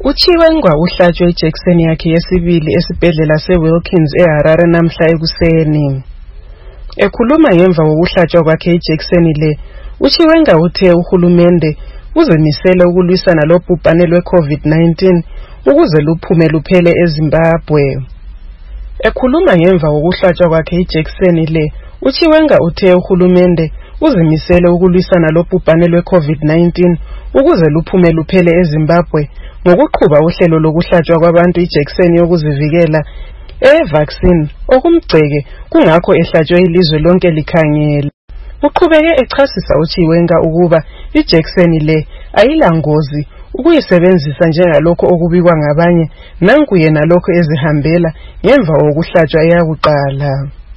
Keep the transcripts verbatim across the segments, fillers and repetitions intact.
uChiwenga uhlatshwe ijekiseni yakhe yesibili esibhedlela seWilkins eHarare namhla ekuseni. Ekhuluma ngemva kokuhlatshwa kwakhe ijekiseni le, uChiwenga uthe uhulumende uzimisele ukulwisana lobhubhane lwe-COVID nineteen ukuze luphume luphele eZimbabwe. Ekhuluma ngemva kokuhlatshwa kwakhe ijekiseni le, uChiwenga uthe uhulumende uzimisele ukulwisana lobhubhane lwe-COVID nineteen ukuze luphume luphele eZimbabwe ngokuqhuba uhlelo lokuhlatshwa kwabantu ijekiseni yokuzivikela e-vaccine okumgceke kungakho ehlatshwe ilizwe lonke likhangela. Uqhubeke echasisa uChiwenga ukuba ijekiseni le ayilangozi ukuyisebenzisa njengalokho okubikwa ngabanye nankuye nalokho ezihambela ngemva kokuhlatshwa eyakuqala.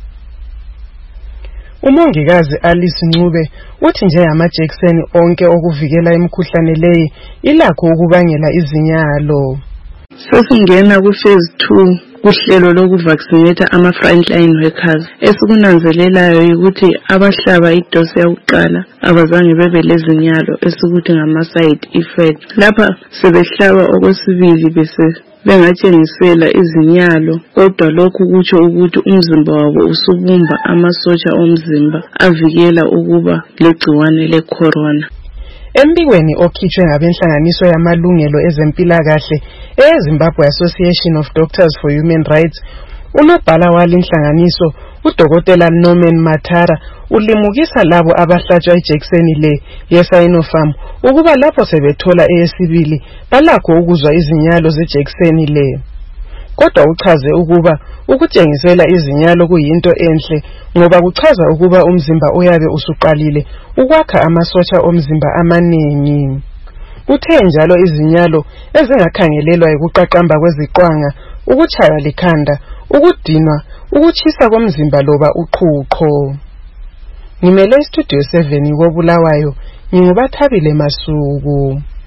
Umongikazi Alice Ncube uthi njengamajekiseni onke okuvikela imikhuhlane leyi ilakho ukubangela izinyalo. Sesingena ku phase two kuhlelo lokuvaccinate ama frontline workers. Esikunanzelelayo ukuthi abahlaba idose yokuqala abazange bebe lezinyalo esikuthi ngama side effect. Lapha sebehlaba okwesibili bese bengatshengisela izinyalo, kodwa lokhu kutsho ukuthi umzimba wabo usubumba amasotsha omzimba avikela ukuba legciwane le-corona. Embikweni okhitshwe ngabenhlanganiso yamalungelo ezempilakahle eZimbabwe Association of Doctors for Human Rights, unobhala walinhlanganiso uDokotela Norman Matara ulimukisa labo abahlatshwa ijekiseni le yeSinopharm ukuba lapho sebethola eyesibili balakho ukuzwa izinyalo zejekiseni le. Kodwa uchaze ukuba ukutshengisela izinyalo kuyinto enhle ngoba kuchaza ukuba umzimba uyabe usuqalile ukwakha amasotsha omzimba amaningi. Uthe njalo izinyalo ezingakhangelelwa ukuqaqamba kweziqwanga, ukuchaya likhanda, ukudinwa, ukuchisa komzimba loba uqhuqho. Ngimele istudio seven koBulawayo, nginguBathabile Masuku.